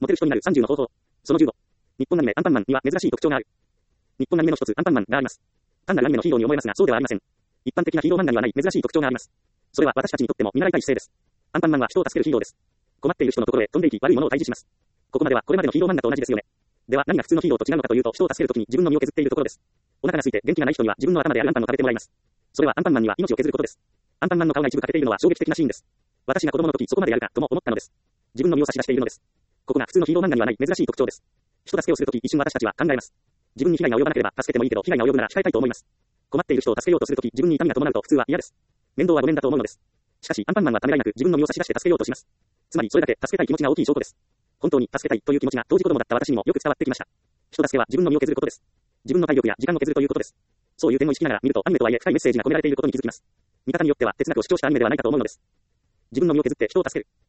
モテる人になる30の方法。その15。日本アニメアンパンマンには珍しい特徴がある。日本アニメの一つアンパンマンがあります。単なるアニメのヒーローに思えますが、そうではありません。一般的なヒーロー漫画にはない珍しい特徴があります。それは私たちにとっても見習いたい姿勢です。アンパンマンは人を助けるヒーローです。困っている人のところへ飛んでいき悪いものを退治します。ここまではこれまでのヒーロー漫画と同じですよね。では何が普通のヒーローと違うのかというと、人を助けるときに自分の身を削っているところです。お腹が空いて元気がない人には自分の頭であるアンパンを食べてもらいます。それはアンパンマンには命を削ることです。アンパンマンの顔が一部欠けているのは衝撃的なシーンです。私が子供の時そこまでやるかとも思ったのです。自分の身を差し出しているのです。ここが普通のヒーロー漫画にはない珍しい特徴です。人助けをするとき一瞬私たちは考えます。自分に被害が及ばなければ助けてもいいけど被害が及ぶなら控えたいと思います。困っている人を助けようとするとき自分に痛みが伴うと普通は嫌です。面倒はごめんだと思うのです。しかしアンパンマンはためらいなく自分の身を差し出して助けようとします。つまりそれだけ助けたい気持ちが大きい証拠です。本当に助けたいという気持ちが当時子供だった私にもよく伝わってきました。人助けは自分の身を削ることです。自分の体力や時間を削るということです。そういう点を意識しながら見るとアニメとはいえ深いメッセージが込められていることに気づきます。見方によっては哲学を主張したアニメではないかと思うのです。自分の身を削って人を助ける。